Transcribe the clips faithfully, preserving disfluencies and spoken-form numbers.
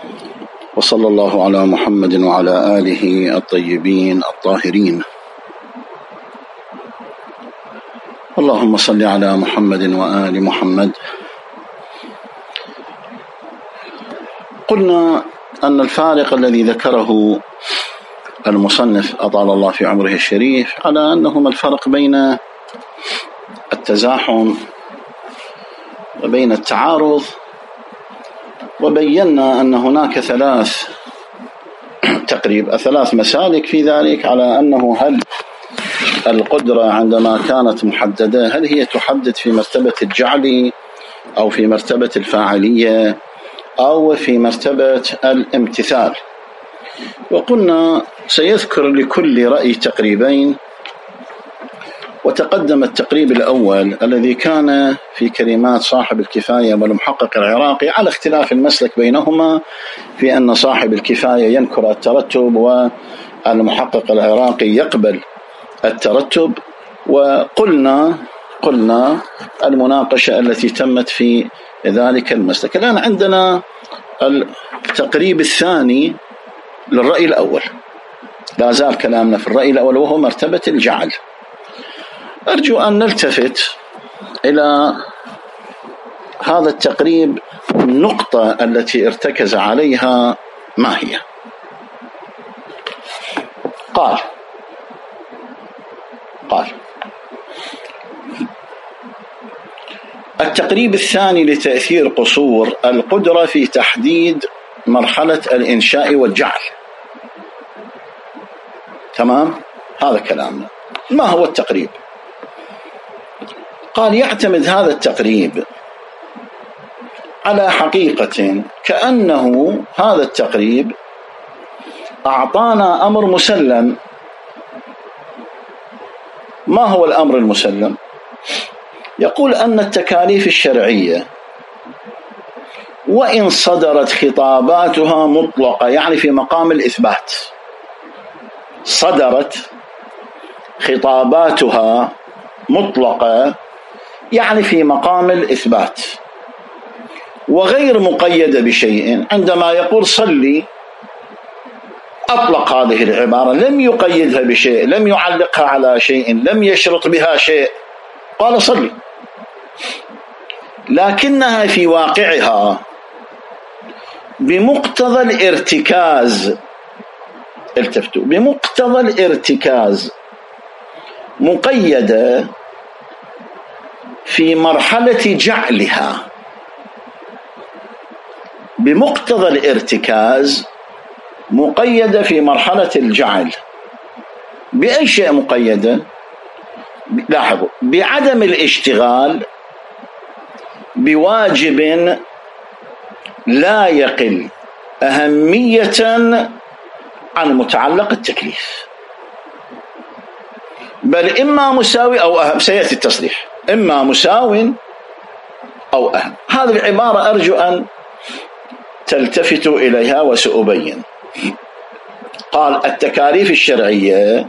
وصلى الله على محمد وعلى آله الطيبين الطاهرين. اللهم صل على محمد وآل محمد. قلنا أن الفارق الذي ذكره المصنف أطال الله في عمره الشريف على أنهما الفرق بين التزاحم وبين التعارض، وبينا أن هناك ثلاث تقريب ثلاث مسالك في ذلك، على أنه هل القدرة عندما كانت محددة هل هي تحدد في مرتبة الجعل أو في مرتبة الفاعلية أو في مرتبة الامتثال. وقلنا سيذكر لكل رأي تقريبين، وتقدم التقريب الأول الذي كان في كلمات صاحب الكفاية والمحقق العراقي على اختلاف المسلك بينهما، في أن صاحب الكفاية ينكر الترتب والمحقق العراقي يقبل الترتب. وقلنا قلنا المناقشة التي تمت في ذلك المسلك. الآن عندنا التقريب الثاني للرأي الأول، لا زال كلامنا في الرأي الأول وهو مرتبة الجعل. أرجو أن نلتفت إلى هذا التقريب، النقطة التي ارتكز عليها ما هي؟ قال قال التقريب الثاني لتأثير قصور القدرة في تحديد مرحلة الإنشاء والجعل. تمام؟ هذا كلامنا. ما هو التقريب؟ قال يعتمد هذا التقريب على حقيقة، كأنه هذا التقريب أعطانا أمر مسلم. ما هو الأمر المسلم؟ يقول أن التكاليف الشرعية وإن صدرت خطاباتها مطلقة، يعني في مقام الإثبات، صدرت خطاباتها مطلقة يعني في مقام الإثبات وغير مقيدة بشيء. عندما يقول صلي أطلق هذه العبارة، لم يقيدها بشيء، لم يعلقها على شيء، لم يشرط بها شيء، قال صلي. لكنها في واقعها بمقتضى الارتكاز، التفتوا، بمقتضى الارتكاز مقيدة في مرحلة جعلها. بمقتضى الارتكاز مقيدة في مرحلة الجعل. بأي شيء مقيدة؟ لاحظوا، بعدم الاشتغال بواجب لا يقل أهمية عن متعلق التكليف، بل إما مساوي أو أهم. سيأتي التصريح، إما مساو أو أهم. هذه العبارة أرجو أن تلتفتوا إليها وسأبين. قال التكاليف الشرعية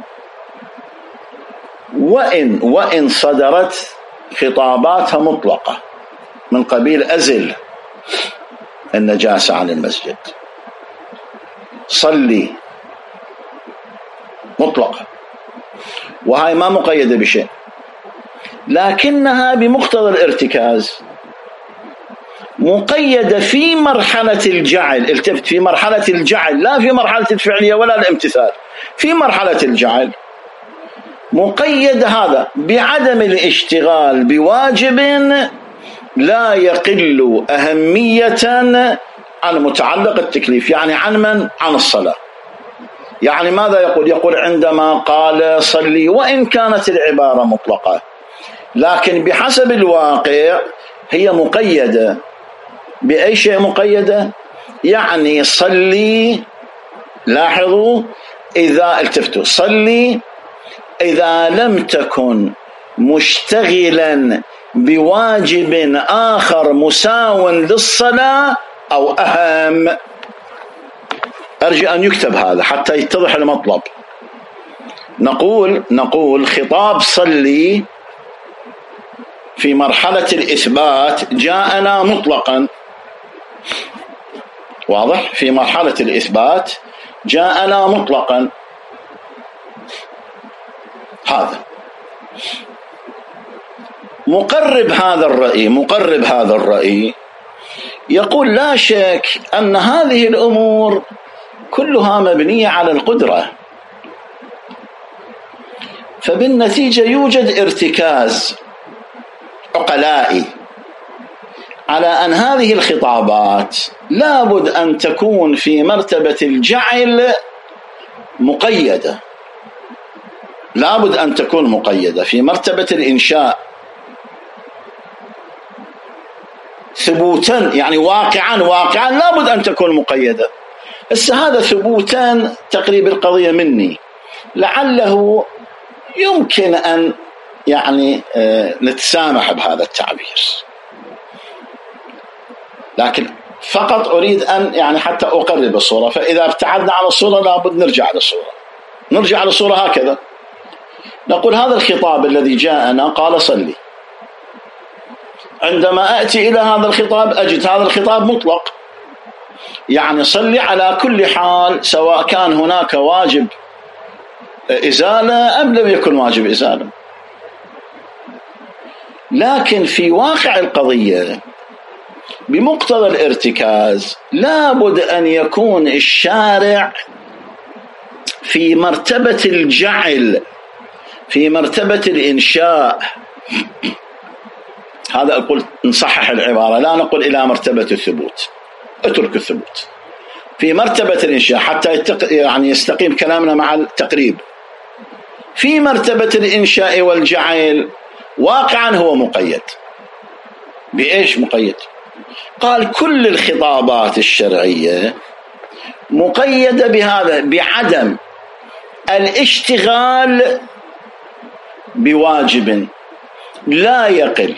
وإن وإن صدرت خطاباتها مطلقة من قبيل أزل النجاسة عن المسجد، صلي، مطلقة، وهي ما مقيدة بشيء، لكنها بمقتضى الارتكاز مقيدة في مرحلة الجعل. التفت، في مرحلة الجعل، لا في مرحلة الفعلية ولا الامتثال، في مرحلة الجعل مقيد هذا بعدم الاشتغال بواجب لا يقل أهمية عن متعلق التكليف. يعني عن من؟ عن الصلاة. يعني ماذا يقول؟ يقول عندما قال صلي وإن كانت العبارة مطلقة، لكن بحسب الواقع هي مقيدة. بأي شيء مقيدة؟ يعني صلي، لاحظوا، إذا التفتوا، صلي إذا لم تكن مشتغلا بواجب آخر مساو للصلاة أو أهم. أرجو أن يكتب هذا حتى يتضح المطلب. نقول نقول خطاب صلي في مرحلة الإثبات جاءنا مطلقا، واضح؟ في مرحلة الإثبات جاءنا مطلقا. هذا مقرب هذا الرأي مقرب هذا الرأي يقول لا شك أن هذه الأمور كلها مبنية على القدرة، فبالنتيجة يوجد ارتكاز عقلائي على أن هذه الخطابات لابد أن تكون في مرتبة الجعل مقيدة، لابد أن تكون مقيدة في مرتبة الإنشاء ثبوتا، يعني واقعا واقعا لابد أن تكون مقيدة. بس هذا ثبوتا تقريب القضية مني، لعله يمكن أن يعني نتسامح بهذا التعبير، لكن فقط أريد أن يعني حتى أقرب الصورة. فإذا ابتعدنا على الصورة لابد نرجع للصورة، نرجع للصورة هكذا نقول هذا الخطاب الذي جاءنا قال صلي، عندما أتي إلى هذا الخطاب أجد هذا الخطاب مطلق، يعني صلي على كل حال سواء كان هناك واجب إزالة أم لم يكن واجب إزالة. لكن في واقع القضية بمقتضى الارتكاز لابد أن يكون الشارع في مرتبة الجعل، في مرتبة الإنشاء. هذا أقول نصحح العبارة، لا نقول إلى مرتبة الثبوت، اترك الثبوت، في مرتبة الإنشاء حتى يعني يستقيم كلامنا مع التقريب. في مرتبة الإنشاء والجعل واقعا هو مقيد. بإيش مقيد؟ قال كل الخطابات الشرعية مقيدة بهذا، بعدم الاشتغال بواجب لا يقل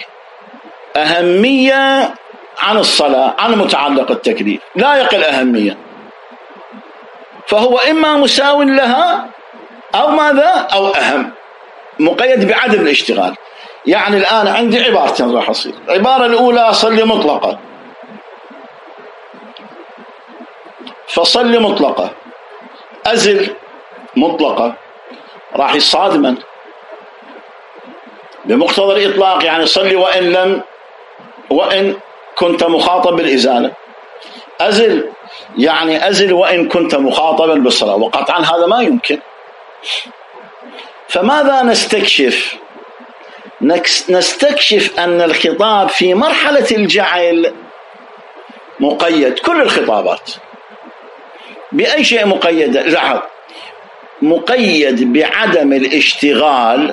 أهمية عن الصلاة، عن متعلق التكليف لا يقل أهمية، فهو إما مساو لها أو ماذا أو أهم، مقيد بعدم الاشتغال. يعني الآن عندي عبارتين راح أصير، العبارة الأولى صلي مطلقة، فصلي مطلقة، أزل مطلقة، راح يصادما بمقتضى الإطلاق، يعني صلي وإن لم وإن كنت مخاطب بالإزالة، أزل يعني أزل وإن كنت مخاطبا بالصلاة، وقطعا هذا ما يمكن. فماذا نستكشف؟ نستكشف أن الخطاب في مرحلة الجعل مقيد، كل الخطابات بأي شيء مقيدة؟ لاحظ، مقيد بعدم الاشتغال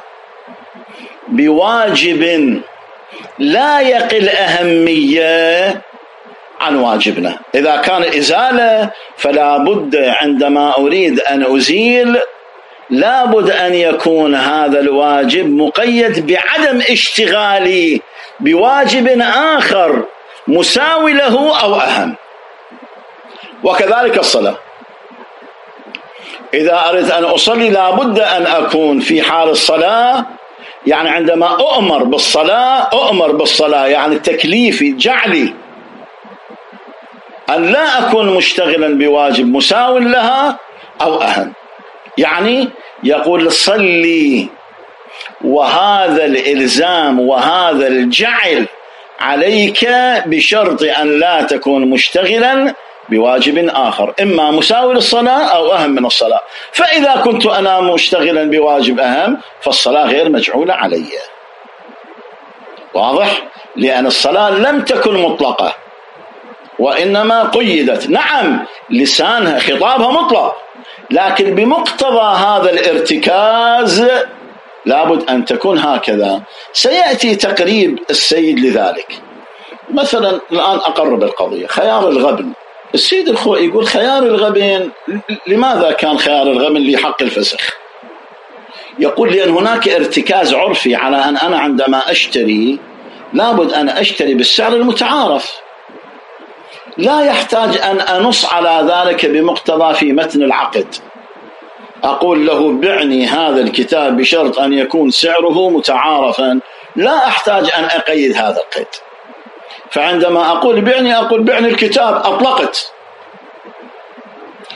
بواجب لا يقل أهمية عن واجبنا. إذا كان إزالة فلا بد عندما أريد أن أزيل لا بد أن يكون هذا الواجب مقيد بعدم اشتغالي بواجب آخر مساوي له أو أهم. وكذلك الصلاة، إذا أردت أن أصلي لا بد أن أكون في حال الصلاة، يعني عندما أؤمر بالصلاة أؤمر بالصلاة يعني تكليفي جعلي أن لا أكون مشتغلا بواجب مساو لها أو أهم. يعني يقول صلي، وهذا الإلزام وهذا الجعل عليك بشرط أن لا تكون مشتغلا بواجب آخر، إما مساوي للصلاة أو أهم من الصلاة. فإذا كنت أنا مشتغلا بواجب أهم فالصلاة غير مجعولة علي. واضح؟ لأن الصلاة لم تكن مطلقة وإنما قيدت، نعم لسانها خطابها مطلق، لكن بمقتضى هذا الارتكاز لابد أن تكون هكذا. سيأتي تقريب السيد لذلك. مثلا الآن أقرب القضية، خيار الغبن. السيد الخوئي يقول خيار الغبن، لماذا كان خيار الغبن لحق الفسخ؟ يقول لأن هناك ارتكاز عرفي على أن أنا عندما أشتري لابد أن أشتري بالسعر المتعارف، لا يحتاج أن أنص على ذلك بمقتضى في متن العقد، أقول له بعني هذا الكتاب بشرط أن يكون سعره متعارفا، لا أحتاج أن أقيد هذا القيد. فعندما أقول بعني أقول بعني الكتاب، أطلقت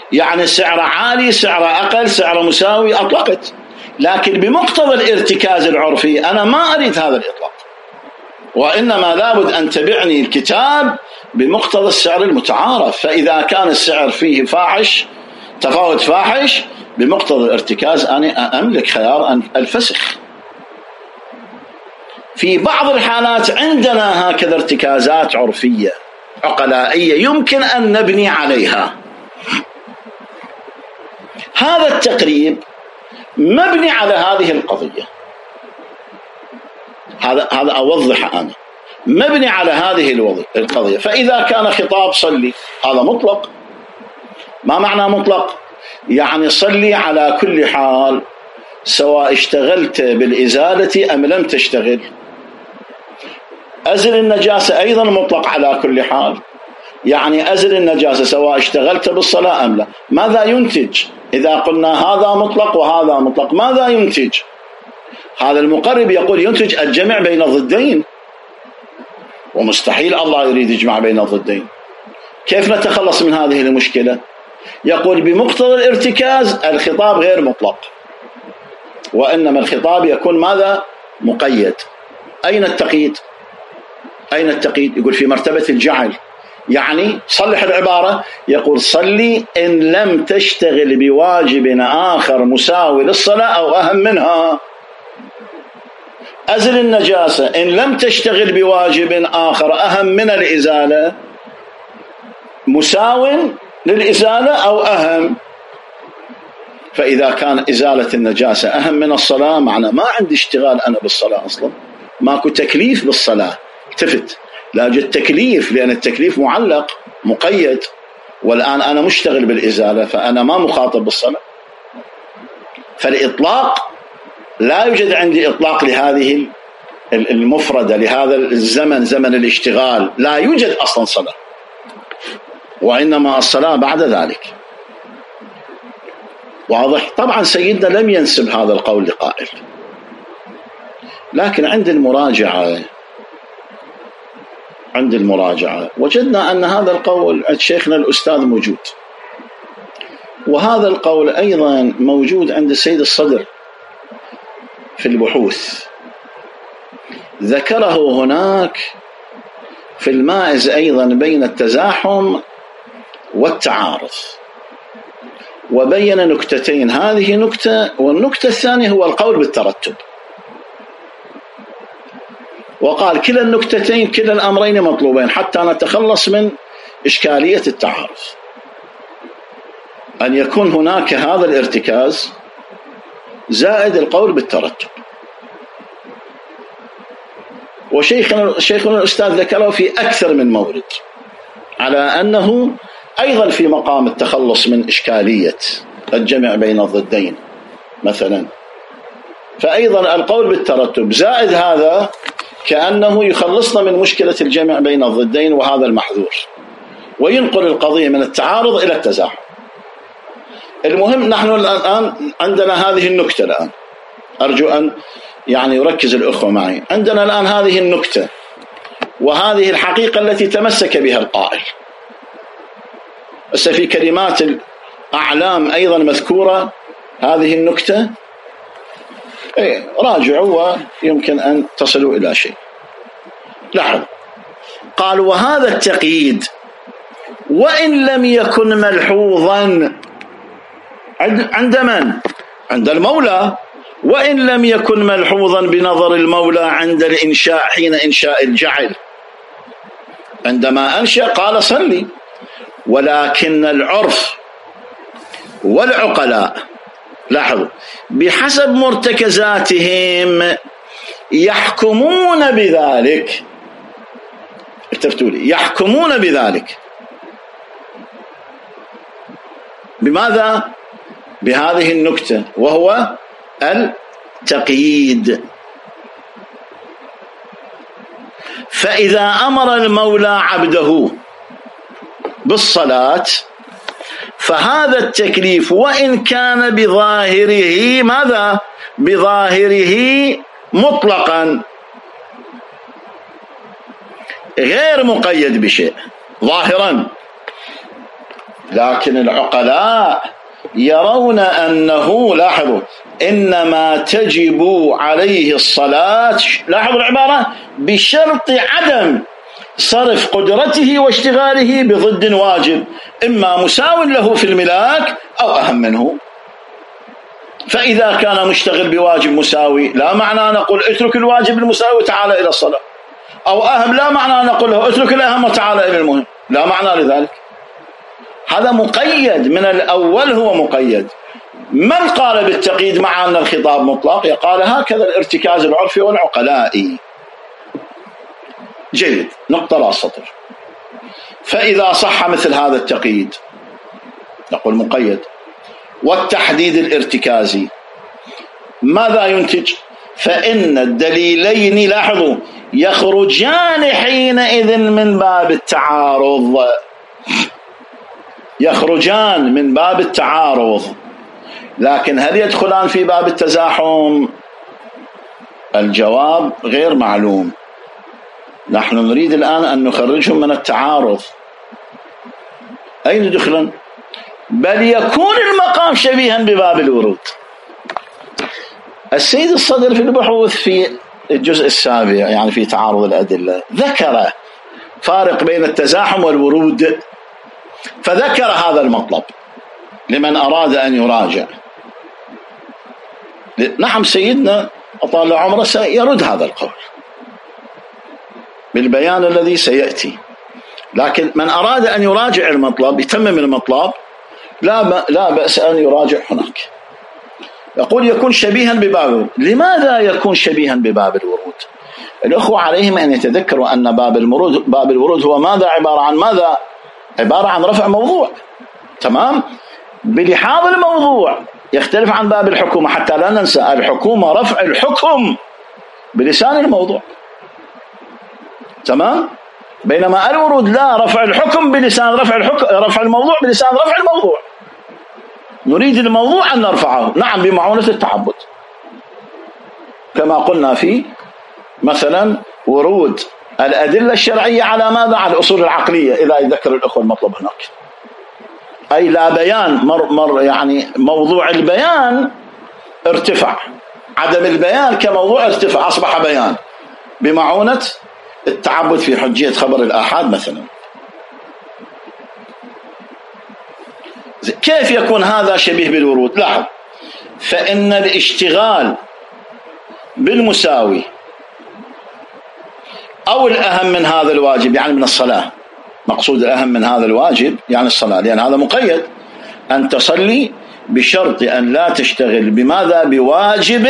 يعني سعر عالي، سعر أقل، سعر مساوي، أطلقت. لكن بمقتضى الارتكاز العرفي أنا ما أريد هذا الإطلاق، وإنما لابد أن تبعني الكتاب بمقتضى السعر المتعارف. فإذا كان السعر فيه فاحش، تفاوت فاحش، بمقتضى الارتكاز أنا أملك خيار أن الفسخ. في بعض الحالات عندنا هكذا ارتكازات عرفية عقلائية يمكن أن نبني عليها. هذا التقريب مبني على هذه القضية، هذا هذا أوضح أنا، مبني على هذه القضية. فإذا كان خطاب صلي، هذا مطلق. ما معنى مطلق؟ يعني صلي على كل حال، سواء اشتغلت بالإزالة أم لم تشتغل. أزل النجاسة أيضا مطلق على كل حال، يعني أزل النجاسة سواء اشتغلت بالصلاة أم لا. ماذا ينتج إذا قلنا هذا مطلق وهذا مطلق؟ ماذا ينتج؟ هذا المقرب يقول ينتج الجمع بين الضدين، ومستحيل الله يريد يجمع بين الضدين. كيف نتخلص من هذه المشكلة؟ يقول بمقتضى الارتكاز الخطاب غير مطلق، وإنما الخطاب يكون ماذا؟ مقيد. أين التقييد؟ أين التقييد؟ يقول في مرتبة الجعل. يعني صلح العبارة، يقول صلي إن لم تشتغل بواجب آخر مساوي للصلاة أو أهم منها. أزل النجاسة إن لم تشتغل بواجب آخر أهم من الإزالة، مساو للإزالة أو أهم. فإذا كان إزالة النجاسة أهم من الصلاة، معنى ما عندي اشتغال أنا بالصلاة أصلا، ماكو تكليف بالصلاة. التفت، لا يوجد تكليف، لأن التكليف معلق مقيد، والآن أنا مشتغل بالإزالة، فأنا ما مخاطب بالصلاة. فالإطلاق لا يوجد عندي إطلاق لهذه المفردة، لهذا الزمن، زمن الاشتغال لا يوجد أصلا صلاة، وإنما الصلاة بعد ذلك. واضح؟ طبعا سيدنا لم ينسب هذا القول لقائل، لكن عند المراجعة عند المراجعة وجدنا أن هذا القول عند شيخنا الأستاذ موجود، وهذا القول أيضا موجود عند السيد الصدر في البحوث، ذكره هناك في المائز أيضا بين التزاحم والتعارض، وبين نكتتين، هذه نكتة، والنكتة الثانية هو القول بالترتب. وقال كلا النكتتين كلا الأمرين مطلوبين حتى نتخلص من إشكالية التعارض، أن يكون هناك هذا الارتكاز زائد القول بالترتب. وشيخنا شيخنا الأستاذ ذكره في أكثر من مورد على أنه أيضا في مقام التخلص من إشكالية الجمع بين الضدين مثلا، فأيضا القول بالترتب زائد هذا كأنه يخلصنا من مشكلة الجمع بين الضدين، وهذا المحذور، وينقل القضية من التعارض إلى التزاحم. المهم نحن الآن عندنا هذه النكتة الآن، أرجو أن يعني يركز الأخوة معي. عندنا الآن هذه النكتة وهذه الحقيقة التي تمسك بها القائل. بس في كلمات الأعلام أيضا مذكورة هذه النكتة، إيه راجعوا ويمكن أن تصلوا إلى شيء. لاحظ، قال وهذا التقييد وإن لم يكن ملحوظا عند من؟ عند المولى. وإن لم يكن ملحوظا بنظر المولى عند الإنشاء، حين إنشاء الجعل، عندما أنشأ قال صلي، ولكن العرف والعقلاء لاحظوا بحسب مرتكزاتهم يحكمون بذلك. اكتبتوا لي يحكمون بذلك. بماذا؟ بهذه النكتة، وهو التقييد. فإذا أمر المولى عبده بالصلاة فهذا التكليف وإن كان بظاهره ماذا؟ بظاهره مطلقا غير مقيد بشيء ظاهرا، لكن العقلاء يرون أنه، لاحظوا، إنما تجب عليه الصلاة، لاحظوا العبارة، بشرط عدم صرف قدرته واشتغاله بضد واجب، إما مساو له في الملاك أو أهم منه. فإذا كان مشتغل بواجب مساوي لا معنى نقول اترك الواجب المساوي وتعال إلى الصلاة، أو أهم لا معنى نقول له اترك الأهم وتعال إلى المهم، لا معنى لذلك. هذا مقيد من الأول، هو مقيد. من قال بالتقييد مع أن الخطاب مطلق؟ قال هكذا الارتكاز العرفي والعقلائي. جيد، نقطة راس سطر. فإذا صح مثل هذا التقييد نقول مقيد. والتحديد الارتكازي ماذا ينتج؟ فإن الدليلين، لاحظوا، يخرجان حينئذ من باب التعارض، يخرجان من باب التعارض، لكن هل يدخلان في باب التزاحم؟ الجواب غير معلوم. نحن نريد الآن أن نخرجهم من التعارض. أين يدخلن؟ بل يكون المقام شبيها بباب الورود. السيد الصدر في البحوث في الجزء السابع، يعني في تعارض الأدلة، ذكر فارق بين التزاحم والورود، فذكر هذا المطلب لمن أراد أن يراجع. نعم سيدنا أطال عمره سيرد هذا القول بالبيان الذي سيأتي، لكن من أراد أن يراجع المطلب، يتمم المطلب، لا لا بأس أن يراجع هناك. يقول يكون شبيها بباب الورود. لماذا يكون شبيها بباب الورود؟ الأخوة عليهم أن يتذكروا أن باب الورود باب الورود هو ماذا؟ عبارة عن ماذا؟ عبارة عن رفع موضوع، تمام؟ بلحاظ الموضوع يختلف عن باب الحكومة، حتى لا ننسى الحكومة رفع الحكم بلسان الموضوع، تمام؟ بينما الورود لا، رفع الحكم بلسان رفع الحكم، رفع الموضوع بلسان رفع الموضوع. نريد الموضوع أن نرفعه، نعم، بمعونة التعبد، كما قلنا في مثلا ورود الأدلة الشرعية على ماذا؟ على الأصول العقلية، إذا يذكر الأخوة المطلب هناك، أي لا بيان مر مر يعني موضوع البيان ارتفع، عدم البيان كموضوع ارتفع، أصبح بيان بمعونة التعبد في حجية خبر الآحاد مثلا. كيف يكون هذا شبيه بالورود؟ لاحظ، فإن الاشتغال بالمساوي أو الأهم من هذا الواجب، يعني من الصلاة، مقصود الأهم من هذا الواجب يعني الصلاة، لأن هذا مقيد، أن تصلي بشرط أن لا تشتغل بماذا؟ بواجب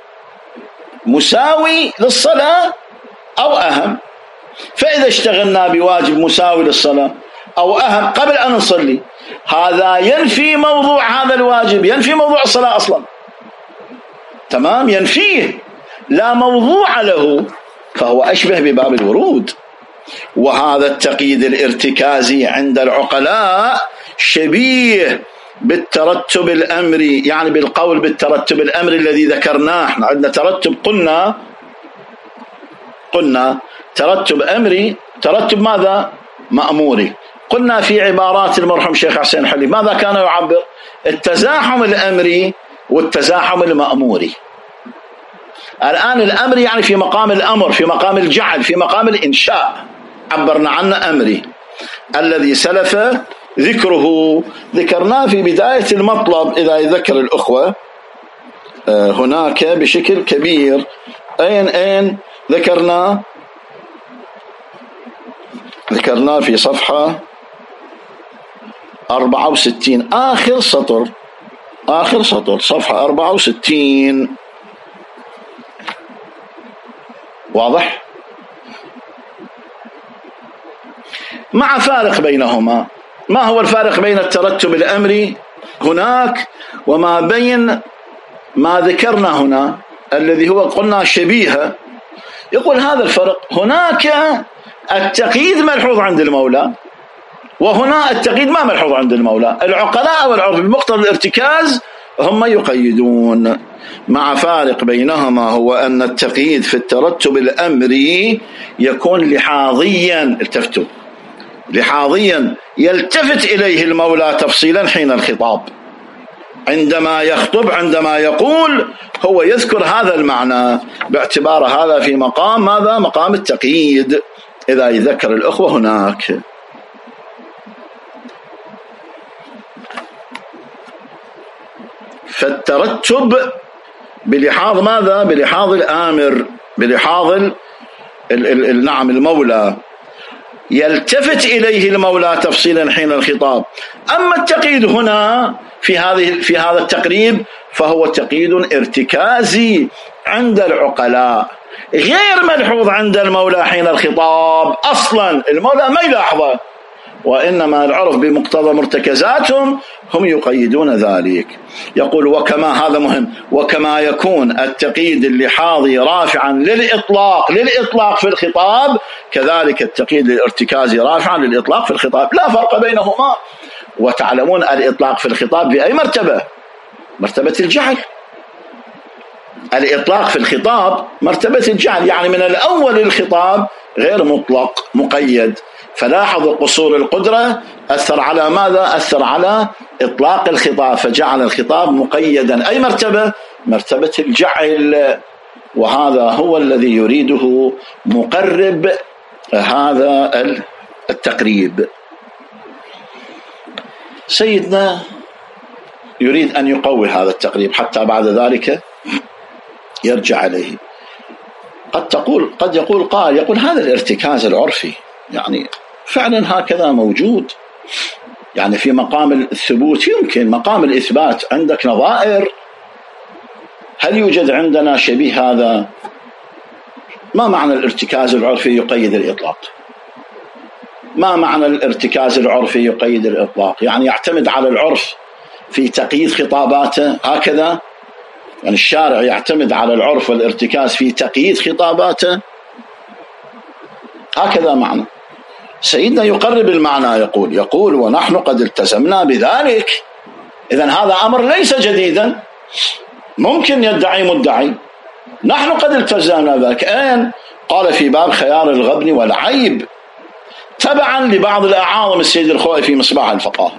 مساوي للصلاة أو أهم. فإذا اشتغلنا بواجب مساوي للصلاة أو أهم قبل أن نصلي، هذا ينفي موضوع هذا الواجب، ينفي موضوع الصلاة أصلا، تمام؟ ينفيه، لا موضوع له، فهو أشبه بباب الورود. وهذا التقييد الارتكازي عند العقلاء شبيه بالترتب الأمري، يعني بالقول بالترتب الأمري الذي ذكرناه. احنا عندنا ترتب، قلنا قلنا ترتب أمري، ترتب ماذا؟ مأموري. قلنا في عبارات المرحوم شيخ حسين حلي ماذا كان يعبر؟ التزاحم الأمري والتزاحم المأموري. الآن الأمر يعني في مقام الأمر، في مقام الجعل، في مقام الإنشاء، عبرنا عنه أمري. الذي سلف ذكره ذكرناه في بداية المطلب، إذا يذكر الأخوة هناك بشكل كبير. أين أين ذكرنا؟ ذكرناه في صفحة أربعة وستين، آخر سطر، آخر سطر، صفحة أربعة وستين، واضح؟ مع فارق بينهما. ما هو الفارق بين الترتب الأمري هناك وما بين ما ذكرنا هنا الذي هو قلنا شبيه؟ يقول هذا الفرق، هناك التقييد ملحوظ عند المولى، وهنا التقييد ما ملحوظ عند المولى. العقلاء والعرف بمقتضى الارتكاز هم يقيدون، مع فارق بينهما هو أن التقييد في الترتب الأمري يكون لحاظيا، التفتوا، لحاظيا يلتفت إليه المولى تفصيلا حين الخطاب، عندما يخطب عندما يقول هو يذكر هذا المعنى باعتبار هذا في مقام ماذا؟ مقام التقييد إذا يذكر الأخوة هناك. فالترتب بلحاظ ماذا؟ بلحاظ الآمر، بلحاظ ال ال ال نعم المولى، يلتفت إليه المولى تفصيلا حين الخطاب. أما التقييد هنا في هذه في هذا التقريب فهو تقييد ارتكازي عند العقلاء غير ملحوظ عند المولى حين الخطاب. أصلا المولى ما يلاحظه، وإنما العرف بمقتضى مرتكزاتهم هم يقيدون ذلك. يقول وكما، هذا مهم، وكما يكون التقييد اللحاظي رافعا للإطلاق للإطلاق في الخطاب، كذلك التقييد الارتكازي رافعا للإطلاق في الخطاب، لا فرق بينهما. وتعلمون الإطلاق في الخطاب بأي مرتبة؟ مرتبة الجعل. الإطلاق في الخطاب مرتبة الجعل، يعني من الأول الخطاب غير مطلق مقيد. فلاحظوا قصور القدرة أثر على ماذا؟ أثر على إطلاق الخطاب، فجعل الخطاب مقيدا. أي مرتبة؟ مرتبة الجعل. وهذا هو الذي يريده مقرب هذا التقريب. سيدنا يريد أن يقوي هذا التقريب حتى بعد ذلك يرجع عليه. قد تقول قد يقول قال يقول هذا الارتكاز العرفي يعني فعلا هكذا موجود، يعني في مقام الثبوت يمكن، مقام الإثبات عندك نظائر، هل يوجد عندنا شبيه هذا؟ ما معنى الارتكاز العرفي يقيد الإطلاق؟ ما معنى الارتكاز العرفي يقيد الإطلاق؟ يعني يعتمد على العرف في تقييد خطاباته هكذا؟ يعني الشارع يعتمد على العرف والارتكاز في تقييد خطاباته هكذا معنى. سيدنا يقرب المعنى، يقول يقول ونحن قد التزمنا بذلك. إذن هذا أمر ليس جديدا، ممكن يدعي مدعي نحن قد التزمنا بذلك. أين؟ قال في باب خيار الغبن والعيب تبعا لبعض الأعاظم السيد الخوئي في مصباح الفقهاء.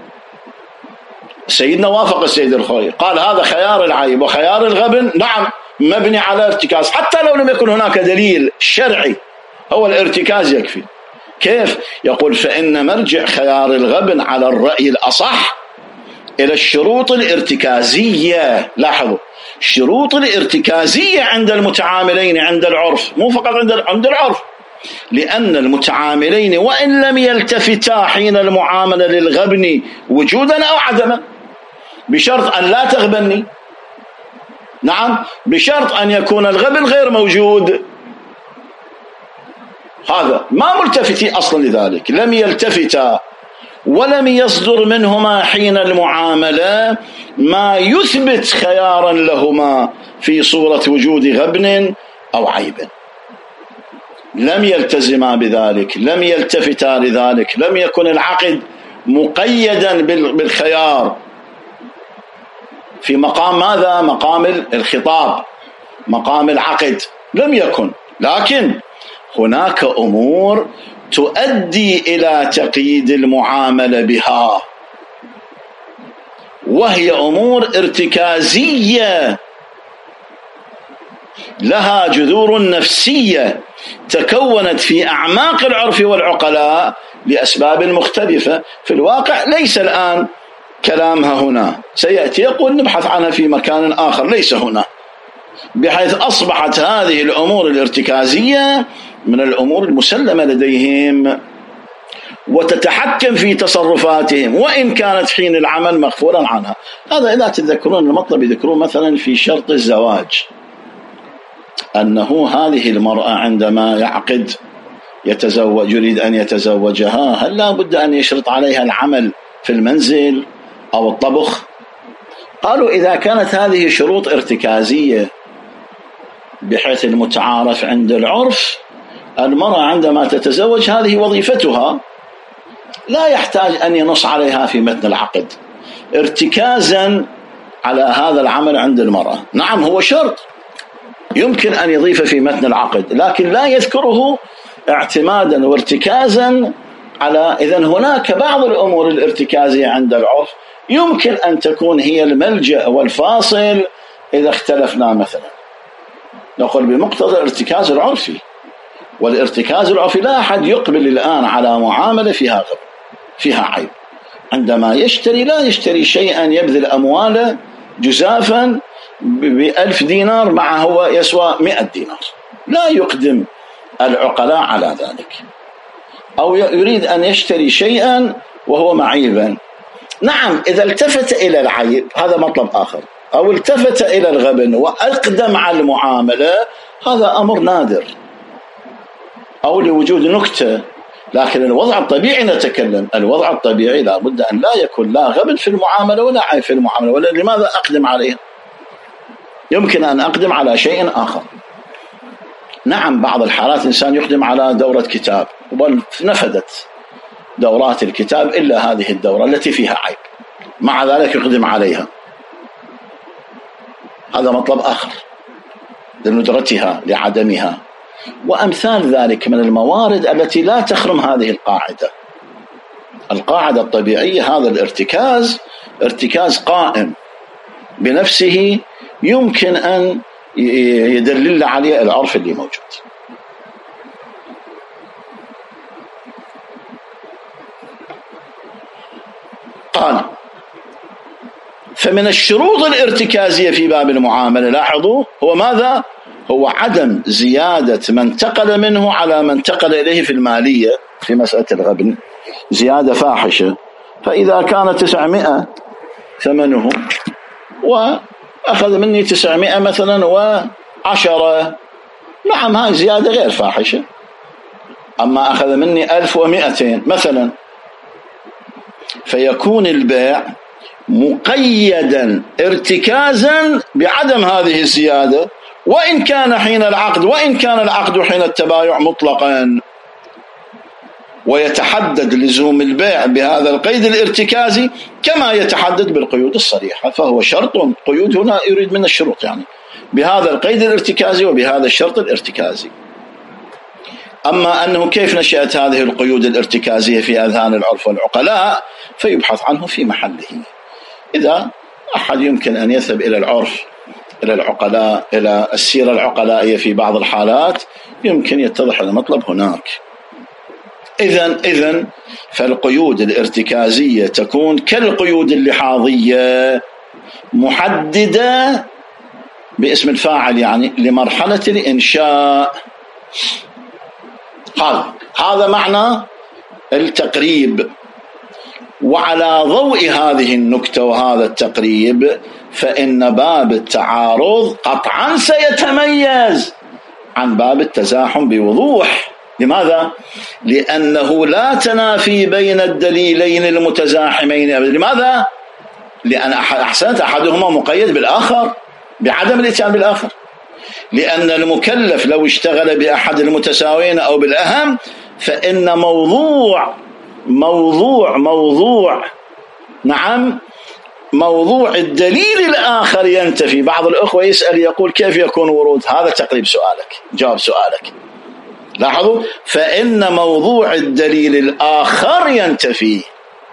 سيدنا وافق السيد الخوئي، قال هذا خيار العيب وخيار الغبن نعم مبني على ارتكاز، حتى لو لم يكن هناك دليل شرعي هو الارتكاز يكفي. كيف؟ يقول فإن مرجع خيار الغبن على الرأي الأصح إلى الشروط الارتكازية. لاحظوا، الشروط الارتكازية عند المتعاملين عند العرف، مو فقط عند عند العرف، لأن المتعاملين وإن لم يلتفتا حين المعاملة للغبن وجودا أو عدما، بشرط أن لا تغبني، نعم بشرط أن يكون الغبن غير موجود، هذا ما ملتفتي أصلا لذلك، لم يلتفتا ولم يصدر منهما حين المعاملة ما يثبت خيارا لهما في صورة وجود غبن أو عيب، لم يلتزما بذلك، لم يلتفتا لذلك، لم يكن العقد مقيدا بالخيار في مقام ماذا؟ مقام الخطاب، مقام العقد لم يكن. لكن هناك أمور تؤدي إلى تقييد المعاملة بها، وهي أمور ارتكازية لها جذور نفسية تكونت في أعماق العرف والعقلاء لأسباب مختلفة، في الواقع ليس الآن كلامها هنا، سيأتي يقول نبحث عنها في مكان آخر ليس هنا، بحيث أصبحت هذه الأمور الارتكازية من الأمور المسلمة لديهم وتتحكم في تصرفاتهم وإن كانت حين العمل مغفورا عنها. هذا إذا تذكرون المطلب يذكرون مثلا في شرط الزواج أنه هذه المرأة عندما يعقد يتزوج يريد أن يتزوجها، هل لا بد أن يشرط عليها العمل في المنزل أو الطبخ؟ قالوا إذا كانت هذه شروط ارتكازية بحيث المتعارف عند العرف المرأة عندما تتزوج هذه وظيفتها، لا يحتاج أن ينص عليها في متن العقد ارتكازا على هذا العمل عند المرأة. نعم هو شرط يمكن أن يضيف في متن العقد، لكن لا يذكره اعتمادا وارتكازا على إذن هناك بعض الأمور الارتكازية عند العرف يمكن أن تكون هي الملجأ والفاصل إذا اختلفنا. مثلا نقول بمقتضى الارتكاز العرفي، والارتكاز العرفي لا أحد يقبل الآن على معاملة فيها غبن فيها عيب. عندما يشتري لا يشتري شيئا يبذل أمواله جزافا بألف دينار مع هو يسوى مئة دينار، لا يقدم العقلاء على ذلك. أو يريد أن يشتري شيئا وهو معيبا، نعم إذا التفت إلى العيب هذا مطلب آخر، أو التفت إلى الغبن وأقدم على المعاملة هذا أمر نادر أو لوجود نكتة. لكن الوضع الطبيعي نتكلم، الوضع الطبيعي لا بد أن لا يكون لا غبن في المعاملة ولا عيب في المعاملة. ولا لماذا أقدم عليه؟ يمكن أن أقدم على شيء آخر. نعم بعض الحالات إنسان يقدم على دورة كتاب ونفدت دورات الكتاب إلا هذه الدورة التي فيها عيب، مع ذلك يقدم عليها، هذا مطلب آخر لندرتها لعدمها. وأمثال ذلك من الموارد التي لا تخرم هذه القاعدة. القاعدة الطبيعية هذا الارتكاز ارتكاز قائم بنفسه يمكن أن يدلل عليه العرف اللي موجود. قال فمن الشروط الارتكازية في باب المعاملة لاحظوا هو ماذا؟ هو عدم زيادة ما انتقل منه على ما انتقل إليه في المالية. في مسألة الغبن زيادة فاحشة، فإذا كان تسعمائة ثمنه وأخذ مني تسعمائة مثلا وعشرة، نعم هاي زيادة غير فاحشة. أما أخذ مني ألف ومئتين مثلا، فيكون البيع مقيدا ارتكازا بعدم هذه الزيادة، وإن كان حين العقد وإن كان العقد حين التبايع مطلقا. ويتحدد لزوم البيع بهذا القيد الارتكازي كما يتحدد بالقيود الصريحة، فهو شرط. قيود هنا يريد من الشروط، يعني بهذا القيد الارتكازي وبهذا الشرط الارتكازي. أما أنه كيف نشأت هذه القيود الارتكازية في أذهان العرف والعقلاء فيبحث عنه في محله. إذا أحد يمكن أن يذهب إلى العرف إلى العقلاء إلى السيرة العقلائية في بعض الحالات يمكن يتضح المطلب هناك. إذن إذن فالقيود الارتكازية تكون كالقيود اللحاظية محددة باسم الفاعل، يعني لمرحلة الإنشاء. هذا هذا معنى التقريب. وعلى ضوء هذه النكتة وهذا التقريب فإن باب التعارض قطعا سيتميز عن باب التزاحم بوضوح. لماذا؟ لأنه لا تنافي بين الدليلين المتزاحمين. لماذا؟ لأن أحسنت أحدهما مقيد بالآخر بعدم الإتيان بالآخر. لأن المكلف لو اشتغل بأحد المتساويين أو بالأهم فإن موضوع موضوع موضوع نعم موضوع الدليل الآخر ينتفي. بعض الأخوة يسأل يقول كيف يكون ورود؟ هذا تقريب سؤالك، جواب سؤالك. لاحظوا، فإن موضوع الدليل الآخر ينتفي.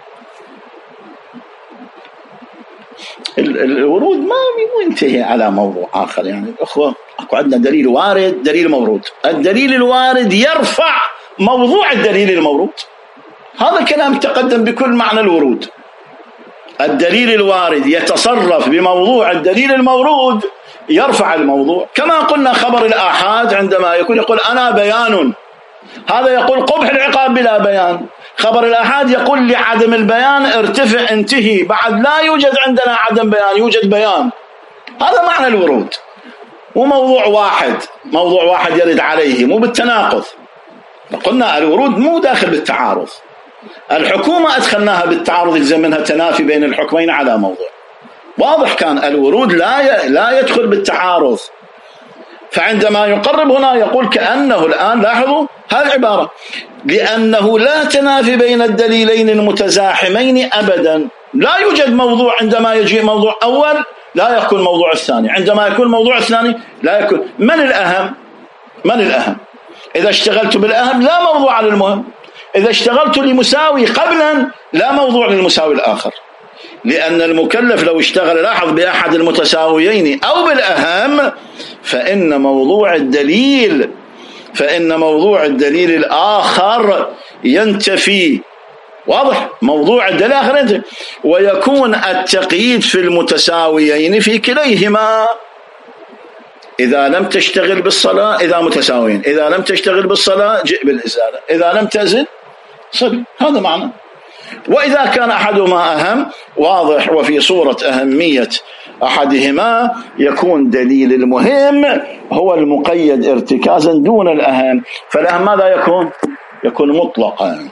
الورود ما ينتهي على موضوع آخر. يعني الأخوة أكو عندنا دليل وارد دليل مورود، الدليل الوارد يرفع موضوع الدليل المورود. هذا كلام تقدم بكل معنى الورود. الدليل الوارد يتصرف بموضوع الدليل المورود يرفع الموضوع. كما قلنا خبر الآحاد عندما يكون يقول أنا بيان، هذا يقول قبح العقاب بلا بيان. خبر الآحاد يقول لعدم البيان ارتفع انتهي، بعد لا يوجد عندنا عدم بيان يوجد بيان. هذا معنى الورود. وموضوع واحد موضوع واحد يرد عليه مو بالتناقض. قلنا الورود مو داخل بالتعارض. الحكومة أدخلناها بالتعارض يلزم منها تنافي بين الحكمين على موضوع واضح. كان الورود لا لا يدخل بالتعارض. فعندما يقرب هنا يقول كأنه الآن لاحظوا هذه العبارة لأنه لا تنافي بين الدليلين المتزاحمين أبدا. لا يوجد موضوع عندما يجي موضوع أول لا يكون موضوع الثاني، عندما يكون موضوع الثاني لا يكون. من الأهم؟ من الأهم؟ إذا اشتغلت بالأهم لا موضوع على المهم. إذا اشتغلت لمساوي قبلا لا موضوع للمساوي الآخر، لأن المكلف لو اشتغل لاحظ بأحد المتساويين أو بالأهم فإن موضوع الدليل فإن موضوع الدليل الآخر ينتفي. واضح؟ موضوع الدليل الآخر ينتفي، ويكون التقييد في المتساويين في كليهما. إذا لم تشتغل بالصلاة إذا متساويين، إذا لم تشتغل بالصلاة جئ بالإزالة، إذا لم تزل صل، هذا معنى. وإذا كان أحدهما أهم واضح وفي صورة أهمية أحدهما يكون دليل المهم هو المقيد ارتكازا دون الأهم، فالأهم ماذا يكون؟ يكون مطلقا.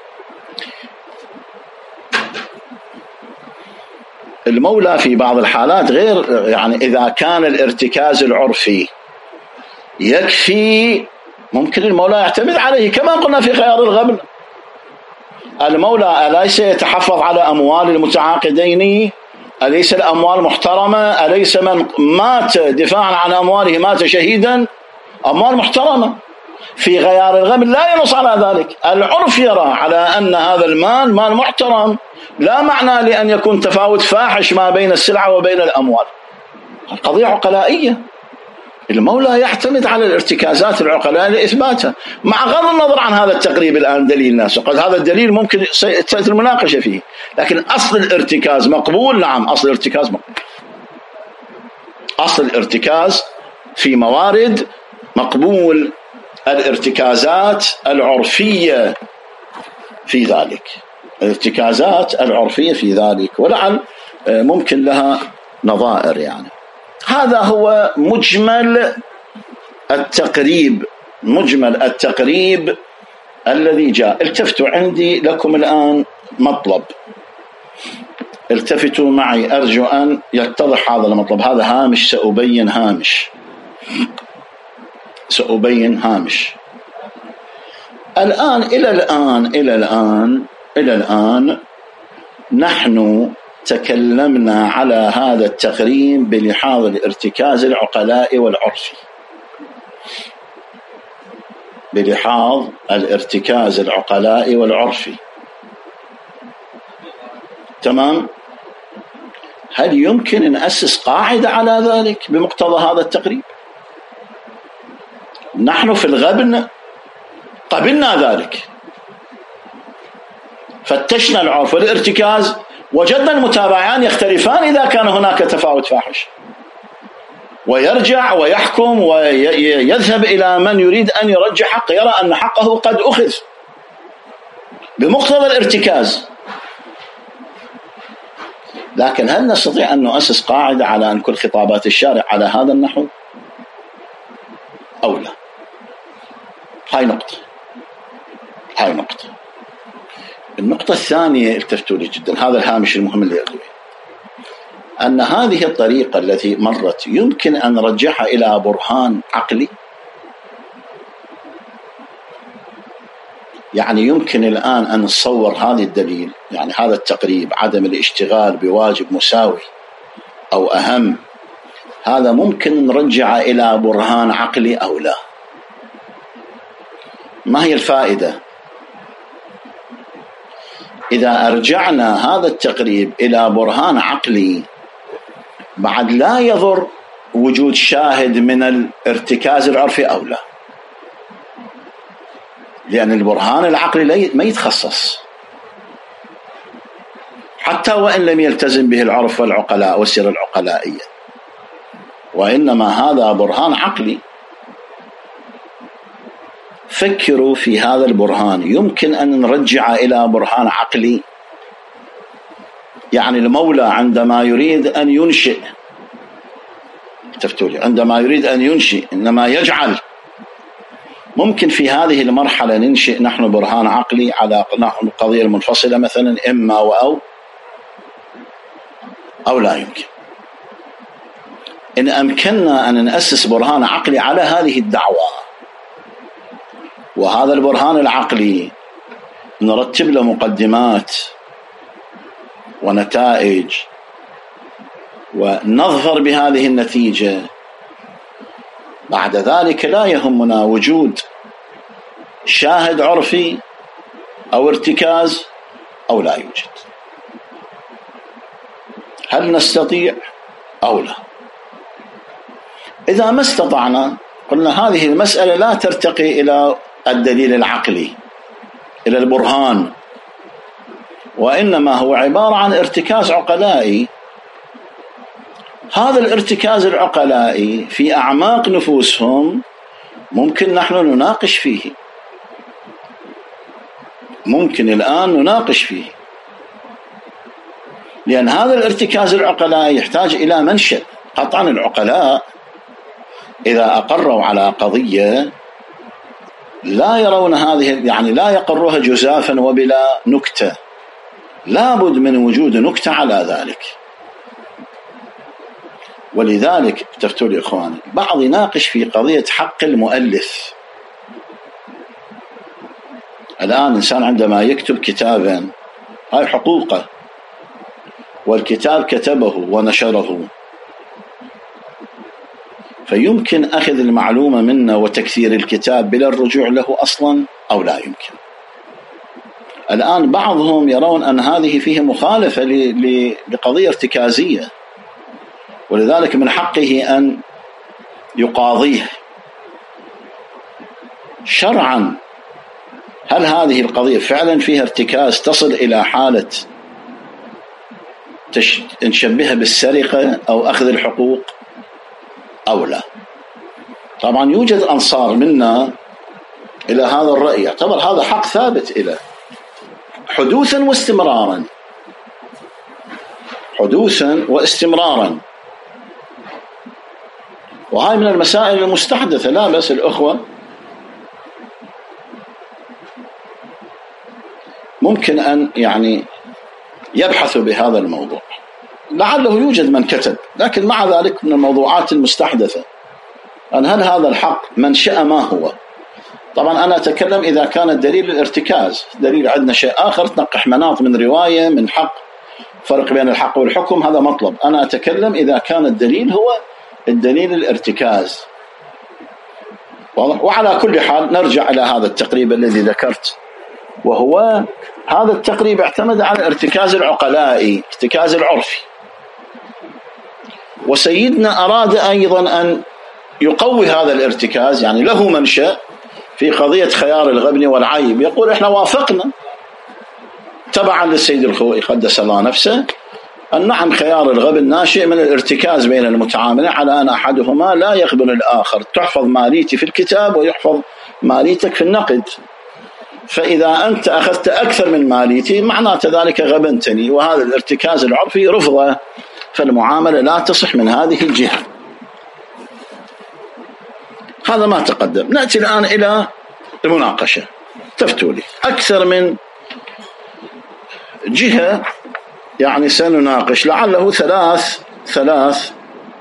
المولى في بعض الحالات غير، يعني إذا كان الارتكاز العرفي يكفي ممكن المولى يعتمد عليه، كما قلنا في خيار الغبن. المولى أليس يتحفظ على أموال المتعاقدين؟ أليس الأموال محترمة؟ أليس من مات دفاعا عن أمواله مات شهيدا؟ أموال محترمة. في غيار الغبن لا ينص على ذلك، العرف يرى على أن هذا المال مال محترم، لا معنى لأن يكون تفاوت فاحش ما بين السلعة وبين الأموال. القضية عقلائية، المولى يعتمد على الارتكازات العقلاء لإثباتها، مع غض النظر عن هذا التقريب الآن دليل الناس، قد هذا الدليل ممكن تأتي المناقشة فيه، لكن أصل الارتكاز مقبول. نعم أصل الارتكاز مقبول، أصل الارتكاز في موارد مقبول، الارتكازات العرفية في ذلك، الارتكازات العرفية في ذلك، ولعل ممكن لها نظائر. يعني هذا هو مجمل التقريب، مجمل التقريب الذي جاء. التفتوا عندي لكم الآن مطلب، التفتوا معي أرجو أن يتضح هذا المطلب. هذا هامش، سأبين هامش سأبين هامش الآن. إلى الآن إلى الآن إلى الآن نحن تكلمنا على هذا التقريب بلحاظ الارتكاز العقلاء والعرفي، بلحاظ الارتكاز العقلاء والعرفي. تمام؟ هل يمكن أن نأسس قاعدة على ذلك بمقتضى هذا التقريب؟ نحن في الغبن قبلنا ذلك، فتشنا العرف والارتكاز، وجدنا المتابعان يختلفان إذا كان هناك تفاوت فاحش، ويرجع ويحكم ويذهب إلى من يريد أن يرجع حقه، يرى أن حقه قد أخذ بمقتضى الارتكاز. لكن هل نستطيع أن نؤسس قاعدة على أن كل خطابات الشارع على هذا النحو أو لا؟ هاي نقطة هاي نقطة النقطة الثانية التفتوا لي جدا، هذا الهامش المهم اللي يقول أن هذه الطريقة التي مرت يمكن أن نرجعها إلى برهان عقلي. يعني يمكن الآن أن نصور هذا الدليل، يعني هذا التقريب عدم الاشتغال بواجب مساوي أو أهم، هذا ممكن نرجع إلى برهان عقلي أو لا؟ ما هي الفائدة إذا أرجعنا هذا التقريب إلى برهان عقلي؟ بعد لا يضر وجود شاهد من الارتكاز العرفي أو لا، لأن البرهان العقلي ما يتخصص حتى وإن لم يلتزم به العرف والعقلاء والسيرة العقلائية، وإنما هذا برهان عقلي. فكروا في هذا البرهان، يمكن أن نرجع إلى برهان عقلي. يعني المولى عندما يريد أن ينشئ، تفتولي عندما يريد أن ينشئ إنما يجعل، ممكن في هذه المرحلة ننشئ نحن برهان عقلي على القضية المنفصلة مثلا إما وأو أو لا يمكن. إن أمكننا أن نأسس برهان عقلي على هذه الدعوة، وهذا البرهان العقلي نرتب له مقدمات ونتائج ونظهر بهذه النتيجة، بعد ذلك لا يهمنا وجود شاهد عرفي أو ارتكاز أو لا يوجد؟ هل نستطيع أو لا؟ إذا ما استطعنا قلنا هذه المسألة لا ترتقي إلى الدليل العقلي، إلى البرهان، وإنما هو عبارة عن ارتكاز عقلائي. هذا الارتكاز العقلائي في أعماق نفوسهم ممكن نحن نناقش فيه، ممكن الآن نناقش فيه، لأن هذا الارتكاز العقلائي يحتاج إلى منشأ. قطعا العقلاء إذا أقروا على قضية لا يرون هذه، يعني لا يقروها جزافا وبلا نكتة، لابد من وجود نكتة على ذلك. ولذلك اكتفتوا لي إخواني بعض يناقش في قضية حق المؤلف. الآن إنسان عندما يكتب كتابا هاي حقوقه، والكتاب كتبه ونشره، فيمكن أخذ المعلومة منه وتكثير الكتاب بلا الرجوع له أصلا أو لا يمكن؟ الآن بعضهم يرون أن هذه فيه مخالفة لقضية ارتكازية، ولذلك من حقه أن يقاضيه شرعا. هل هذه القضية فعلا فيها ارتكاز تصل إلى حالة نشبهها بالسرقة أو أخذ الحقوق أو لا؟ طبعا يوجد أنصار منا إلى هذا الرأي، يعتبر هذا حق ثابت إلى حدوثا واستمرارا، حدوثا واستمرارا. وهاي من المسائل المستحدثة، لا بس الأخوة ممكن أن يعني يبحثوا بهذا الموضوع، لعله يوجد من كتب، لكن مع ذلك من الموضوعات المستحدثة أن هل هذا الحق منشأ ما هو؟ طبعا أنا أتكلم إذا كان الدليل الارتكاز، دليل عندنا شيء آخر تنقح مناط من رواية من حق، فرق بين الحق والحكم هذا مطلب. أنا أتكلم إذا كان الدليل هو الدليل الارتكاز. وعلى كل حال نرجع إلى هذا التقريب الذي ذكرت، وهو هذا التقريب اعتمد على الارتكاز العقلائي، ارتكاز العرفي. وسيدنا أراد أيضا أن يقوي هذا الارتكاز، يعني له منشأ في قضية خيار الغبن والعيب. يقول إحنا وافقنا تبعا للسيد الخوئي قدس الله نفسه أن نعم خيار الغبن ناشئ من الارتكاز بين المتعاملين على أن أحدهما لا يغبن الآخر، تحفظ ماليتي في الكتاب ويحفظ ماليتك في النقد، فإذا أنت أخذت أكثر من ماليتي معناته ذلك غبنتني، وهذا الارتكاز العرفي رفضه، فالمعاملة لا تصح من هذه الجهة. هذا ما تقدم. نأتي الآن إلى المناقشة. تفتوا لي أكثر من جهة، يعني سنناقش لعله ثلاث ثلاث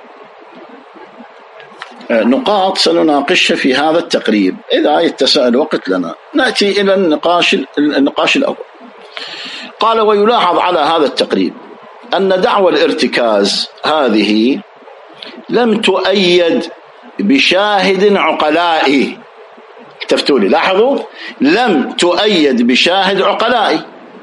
نقاط سنناقشها في هذا التقريب إذا يتسع الوقت لنا. نأتي إلى النقاش النقاش الأول. قال: ويلاحظ على هذا التقريب أن دعوى الارتكاز هذه لم تؤيد بشاهد عقلائي. تفتولي لاحظوا، لم تؤيد بشاهد عقلائي،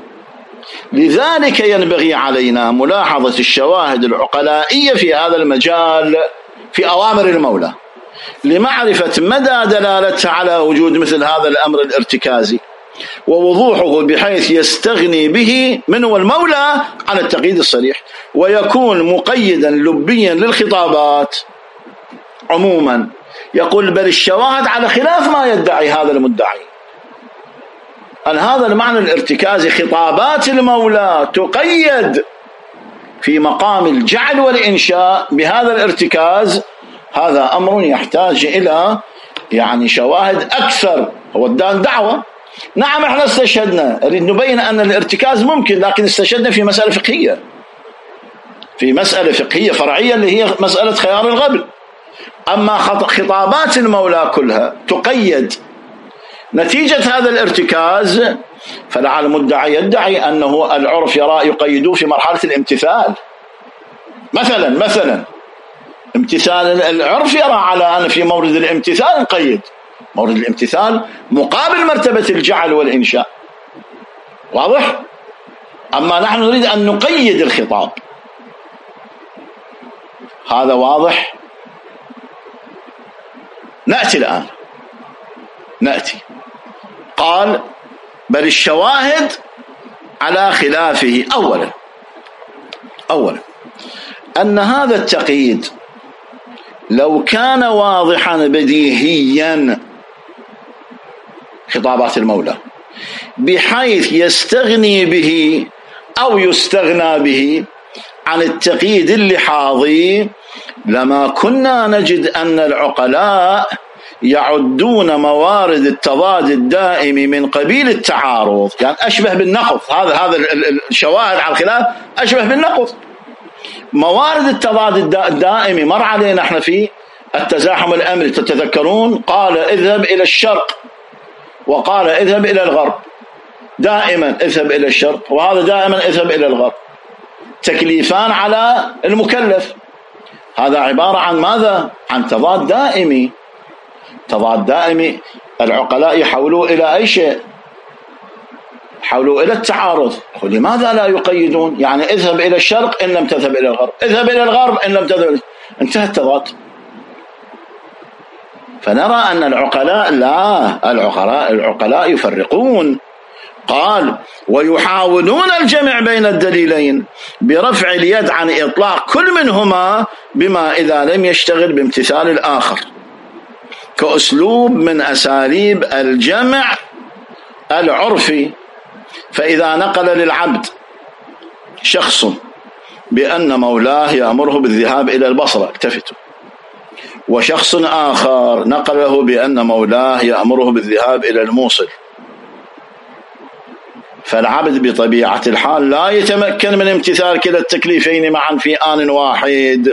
لذلك ينبغي علينا ملاحظة الشواهد العقلائية في هذا المجال في أوامر المولى لمعرفة مدى دلالتها على وجود مثل هذا الأمر الارتكازي ووضوحه بحيث يستغني به منه المولى عن التقييد الصريح، ويكون مقيدا لبيا للخطابات عموما. يقول: بل الشواهد على خلاف ما يدعي هذا المدعي، أن هذا المعنى الارتكازي خطابات المولى تقيد في مقام الجعل والإنشاء بهذا الارتكاز. هذا أمر يحتاج إلى يعني شواهد أكثر. هو الدان دعوة، نعم احنا استشهدنا، نريد نبين أن الارتكاز ممكن، لكن استشهدنا في مسألة فقهية، في مسألة فقهية فرعية اللي هي مسألة خيار الغبن. أما خطابات المولى كلها تقيد نتيجة هذا الارتكاز، فلعل المدعي يدعي أنه العرف يرى يقيدوه في مرحلة الامتثال مثلا مثلا امتثال العرف يرى على أن في مورد الامتثال نقيد. مورد الامتثال مقابل مرتبة الجعل والإنشاء، واضح؟ أما نحن نريد أن نقيد الخطاب، هذا واضح؟ نأتي الآن نأتي قال بل الشواهد على خلافه. أولا أولا أن هذا التقييد لو كان واضحا بديهيا خطابات المولى بحيث يستغني به أو يستغنى به عن التقييد اللحاظي، لما كنا نجد أن العقلاء يعدون موارد التضاد الدائم من قبيل التعارض، يعني أشبه بالنقض. هذا هذا الشواهد على الخلاف أشبه بالنقض. موارد التضاد الدائم مر علينا احنا في التزاحم الأمري، تتذكرون قال اذهب إلى الشرق وقال اذهب إلى الغرب، دائما اذهب إلى الشرق وهذا دائما اذهب إلى الغرب، تكليفان على المكلف. هذا عبارة عن ماذا؟ عن تضاد دائمي. تضاد دائمي العقلاء يحولوا إلى أي شيء؟ حولوا إلى التعارض. لماذا لا يقيدون؟ يعني اذهب إلى الشرق إن لم تذهب إلى الغرب، اذهب إلى الغرب إن لم تذهب، انتهى التضاد. فنرى أن العقلاء لا، العقلاء العقلاء يفرقون. قال ويحاولون الجمع بين الدليلين برفع اليد عن إطلاق كل منهما بما إذا لم يشتغل بامتثال الآخر، كأسلوب من أساليب الجمع العرفي. فإذا نقل للعبد شخص بأن مولاه يأمره بالذهاب إلى البصرة، التفتوا، وشخص آخر نقل له بأن مولاه يأمره بالذهاب إلى الموصل، فالعبد بطبيعة الحال لا يتمكن من امتثال كلا التكليفين معا في آن واحد.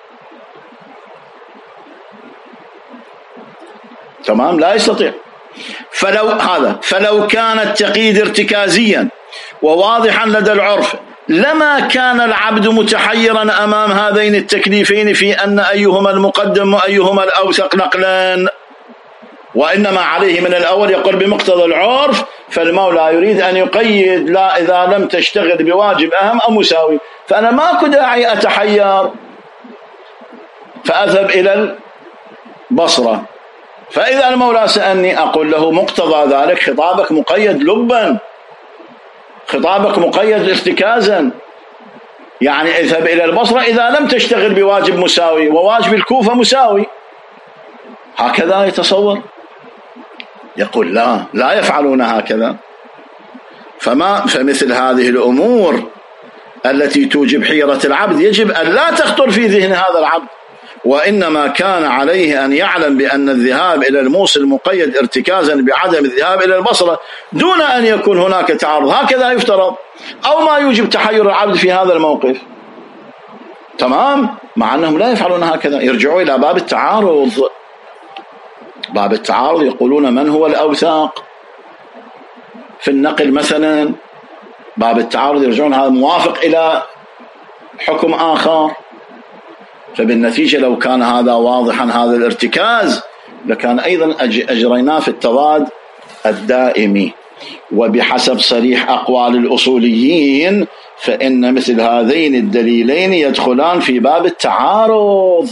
تمام؟ لا يستطيع. فلو هذا فلو كان التقييد ارتكازيا وواضحا لدى العرف لما كان العبد متحيرا أمام هذين التكليفين في أن أيهما المقدم وأيهما الأوثق نقلا، وإنما عليه من الأول يقول بمقتضى العرف. فالمولى يريد أن يقيد لا إذا لم تشتغل بواجب أهم أو مساوي، فأنا ماكو داعي أتحير فأذهب إلى البصرة. فإذا المولى سألني أقول له مقتضى ذلك خطابك مقيد لبا، خطابك مقيد ارتكازا، يعني اذهب إلى البصرة إذا لم تشتغل بواجب مساوي، وواجب الكوفة مساوي. هكذا يتصور؟ يقول لا، لا يفعلون هكذا. فما فمثل هذه الأمور التي توجب حيرة العبد يجب أن لا تخطر في ذهن هذا العبد، وإنما كان عليه أن يعلم بأن الذهاب إلى الموصل مقيد ارتكازا بعدم الذهاب إلى البصرة دون أن يكون هناك تعارض. هكذا يفترض، أو ما يوجب تحير العبد في هذا الموقف. تمام؟ مع أنهم لا يفعلون هكذا، يرجعوا إلى باب التعارض. باب التعارض يقولون من هو الأوثاق في النقل مثلا، باب التعارض يرجعون هذا موافق إلى حكم آخر. فبالنتيجة لو كان هذا واضحا هذا الارتكاز لكان أيضا أجريناه في التضاد الدائمي. وبحسب صريح أقوال الأصوليين فإن مثل هذين الدليلين يدخلان في باب التعارض.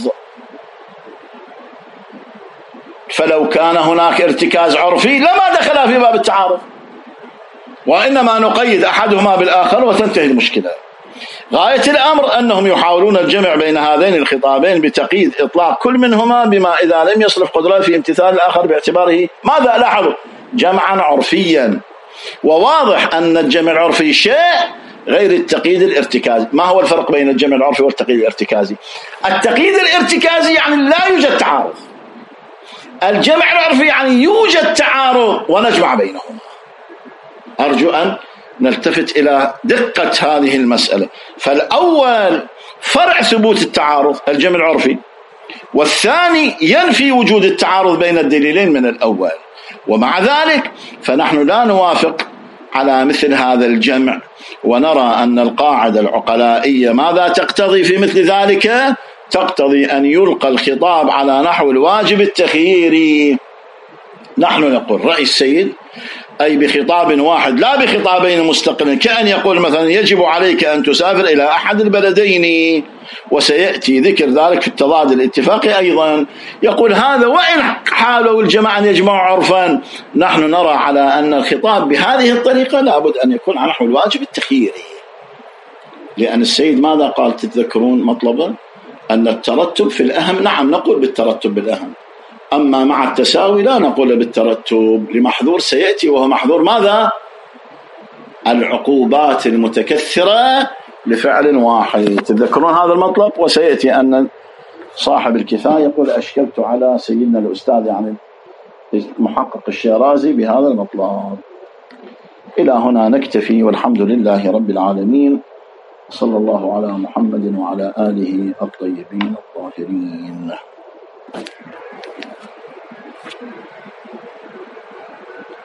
فلو كان هناك ارتكاز عرفي لما دخل في باب التعارض، وإنما نقيد أحدهما بالآخر وتنتهي المشكلة. غاية الأمر أنهم يحاولون الجمع بين هذين الخطابين بتقييد إطلاق كل منهما بما إذا لم يصرف قدرة في امتثال الآخر باعتباره ماذا؟ لاحظوا، جمعا عرفيا. وواضح أن الجمع العرفي شيء غير التقييد الارتكازي. ما هو الفرق بين الجمع العرفي والتقييد الارتكازي؟ التقييد الارتكازي يعني لا يوجد تعارض، الجمع العرفي يعني يوجد تعارض ونجمع بينهما. أرجو أن نلتفت إلى دقة هذه المسألة. فالأول فرع ثبوت التعارض الجمع العرفي، والثاني ينفي وجود التعارض بين الدليلين من الأول. ومع ذلك فنحن لا نوافق على مثل هذا الجمع، ونرى أن القاعدة العقلائية ماذا تقتضي في مثل ذلك؟ تقتضي أن يلقى الخطاب على نحو الواجب التخييري. نحن نقول رأي السيد أي بخطاب واحد لا بخطابين مستقلين، كأن يقول مثلا يجب عليك أن تسافر إلى أحد البلدين، وسيأتي ذكر ذلك في التضاد الاتفاقي أيضا. يقول هذا وإن حاولوا الجماعة أن يجمعوا عرفا، نحن نرى على أن الخطاب بهذه الطريقة لابد أن يكون على نحو الواجب التخييري، لأن السيد ماذا قال تتذكرون مطلبا؟ أن الترتب في الأهم، نعم نقول بالترتب بالأهم، أما مع التساوي لا نقول بالترتب لمحذور سيأتي، وهو محذور ماذا؟ العقوبات المتكثرة لفعل واحد. تذكرون هذا المطلب؟ وسيأتي أن صاحب الكفاية يقول أشكلت على سيدنا الأستاذ يعني محقق الشيرازي بهذا المطلب. إلى هنا نكتفي، والحمد لله رب العالمين، صلى الله على محمد وعلى آله الطيبين الطاهرين.